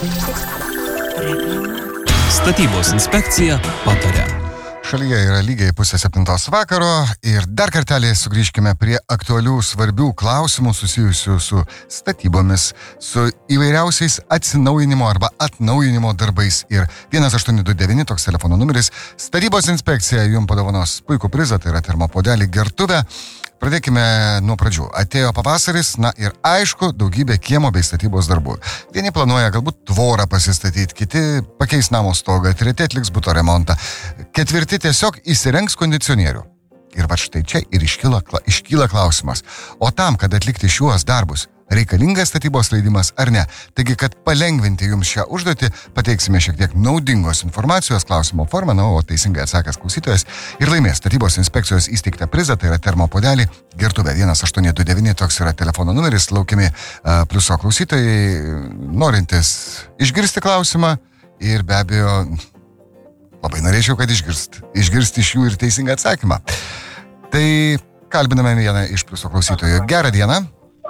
Statybos inspekcija pataria. Šalyje yra lygiai 6:30 vakaro ir dar kartelį sugrįžkime prie aktualių svarbių klausimų susijusių su statybomis, su įvairiausiais atsinaujinimo arba atnaujinimo darbais. Ir 1829 toks telefono numeris. Statybos inspekcija jums padovanos puikų prizą, tai yra termopuodelį gertuvę. Pradėkime nuo pradžių. Atėjo pavasaris, na ir aišku, daugybė kiemo bei statybos darbų. Vieni planuoja galbūt tvorą pasistatyti, kiti pakeis namo stogą, treti atliks buto remontą, ketvirti tiesiog įsirengs kondicionierių. Ir va štai čia ir iškyla klausimas. O tam, kad atlikti šiuos darbus, reikalingas statybos leidimas ar ne? Taigi, kad palengvinti jums šią užduotį, pateiksime šiek tiek naudingos informacijos klausimo formą, o teisingai atsakęs klausytojas ir laimės statybos inspekcijos įsteigtą prizą, tai yra termopuodelį gertuvę 1829, toks yra telefono numeris, laukiami pliuso klausytojai, norintys išgirsti klausimą ir be abejo, labai norėčiau, kad išgirsti iš jų ir teisingą atsakymą. Tai kalbiname vieną iš pliuso klausytojų. Gerą dieną.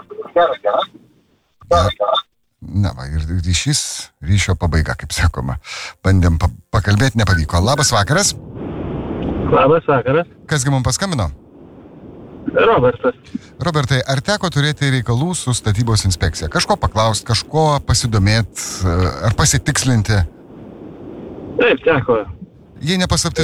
Na va, ir ryšio pabaiga, kaip sakoma. Bandėm pakalbėti, nepavyko. Labas vakaras. Labas vakaras. Kasgi mums paskambino? Robertas. Robertai, ar teko turėti reikalų su statybos inspekcija? Kažko paklausti, kažko pasidomėti, ar pasitikslinti? Taip, teko. Jei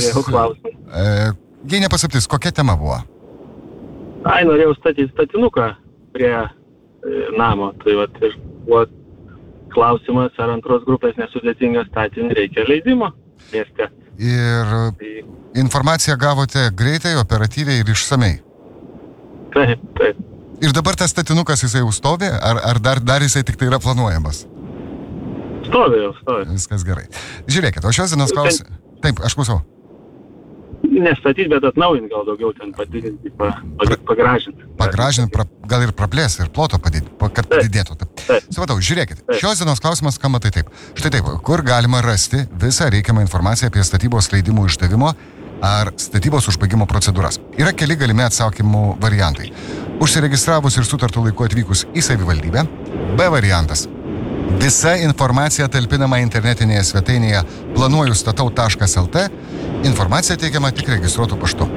nepaslaptis, kokia tema buvo? Norėjau statyti statinuką prie namo, tai ir buvo klausimas, ar antros grupės nesudėtingą statinį reikia leidimo mieste. Ir informaciją gavote greitai, operatyviai ir išsamei? Taip. Ir dabar tas statinukas jisai jau stovi, ar dar jisai tik tai yra planuojamas? Stovi. Viskas gerai. Žiūrėkit, o šios dienos klausimas... Taip, aš klausau. Nestatyti, bet atnaujinti gal daugiau ten padidinti, pagražinti. Pagražinti, gal ir praplės, ir ploto padidinti, kad padidėtų. Supratau, žiūrėkit, šios dienos klausimas skamba tai taip. Štai taip, kur galima rasti visą reikiamą informaciją apie statybos leidimų išdavimo ar statybos užbaigimo procedūras. Yra keli galimi atsakymų variantai. Užsiregistravus ir sutartų laiku atvykus į savivaldybę. B variantas. Visa informacija talpinama internetinėje svetainėje planuojustatau.lt. Informacija teikiama tik registruotų paštu.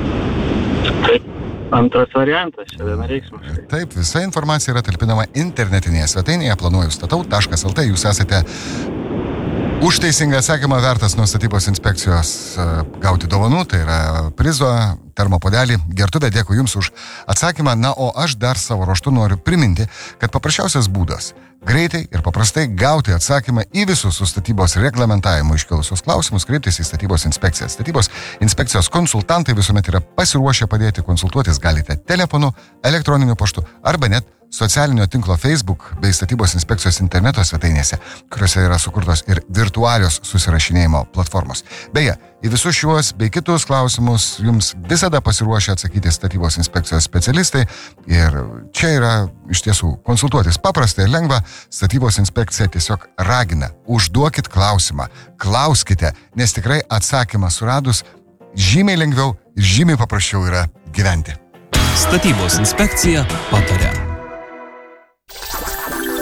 Taip, antras variantas, čia vienareikšmiškai. Taip, visa informacija yra talpinama internetinėje svetainėje planuojustatau.lt. Jūs esate už teisingą atsakymą vertas nuo statybos inspekcijos gauti dovanų, tai yra prizo, termopuodelį, gertuvę. Dėkui Jums už atsakymą. Na, o aš dar savo ruožtu noriu priminti, kad paprasčiausias būdas greitai ir paprastai gauti atsakymą į visus su statybos reglamentavimu iškilusius klausimus kreiptis į statybos inspekciją. Statybos inspekcijos konsultantai visuomet yra pasiruošę padėti, konsultuotis galite telefonu, elektroniniu paštu arba net socialinio tinklo Facebook bei statybos inspekcijos interneto svetainėse, kuriuose yra sukurtos ir virtualios susirašinėjimo platformos. Beje, į visus šiuos bei kitus klausimus jums visada pasiruošę atsakyti statybos inspekcijos specialistai ir čia yra iš tiesų konsultuotis paprasta ir lengva. Statybos inspekcija tiesiog ragina, užduokit klausimą, klauskite, nes tikrai atsakymą suradus žymiai lengviau ir žymiai paprasčiau yra gyventi. Statybos inspekcija pataria.